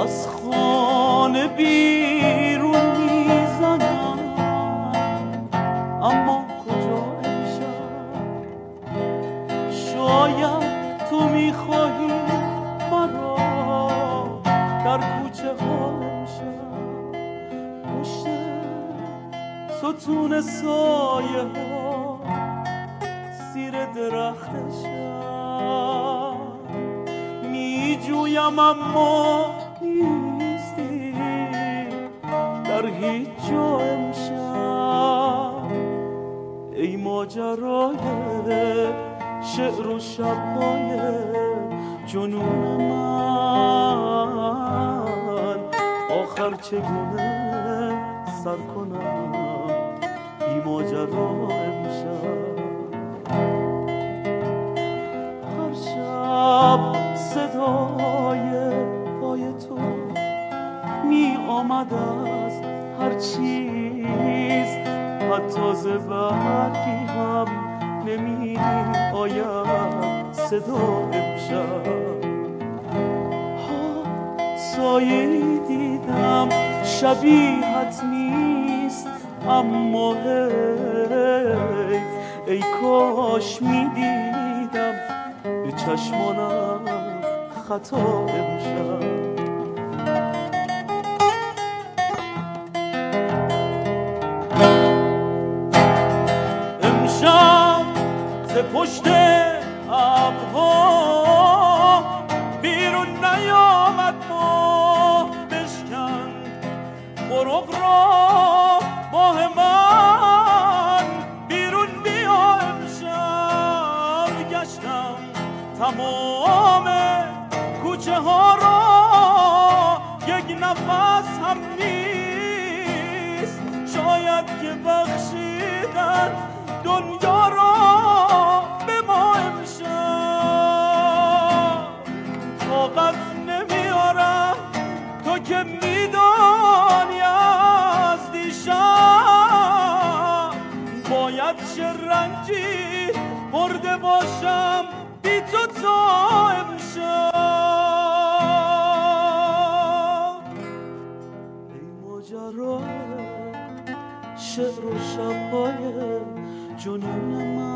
از خانه بیرون میزنم، اما کجا امشب؟ شاید تو میخواهی مرا در کوچه ها امشب، پشت ستون سایه ها زیر درخت شب میجویم اما نیستی در هیچ جا امشب. ای ماجرای شعر و شب‌های جنون من، آخر چگونه سر کنم بی ماجرا امشب؟ هر شب صدای پای تو می آمد از هر چیز، حتی ز برگی هم نمی آید صدا امشب. سایه‌ای دیدم شبیهت نیست، اما حیف، ای کاش می دیدم به چشمانم خطا امشب. امشب ز پشت ابرها بیرون نیامد ماه، بشکن قرق را ماه من، بیرون بیا امشب. گشتم تمام کوچه ها را، یک نفس هم نیست، شاید که بخشیدن دنیا را به ما امشب. طاقت نمیارم تو که میدانی از دیشب، باید چه رنجی برده باشم بی تو تا امشب. ای ماجرای شعر و شب‌های جنون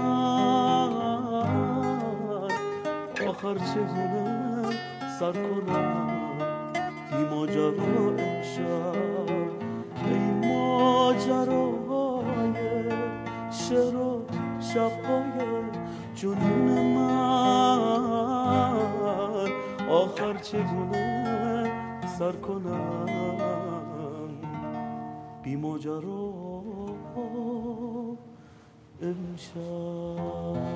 من، آخر چگونه سر کنم بی ماجرا امشب؟ ای ماجرای شعر و شب‌های جنون من، آخر چگونه سر کنم بی ماجرا امشب؟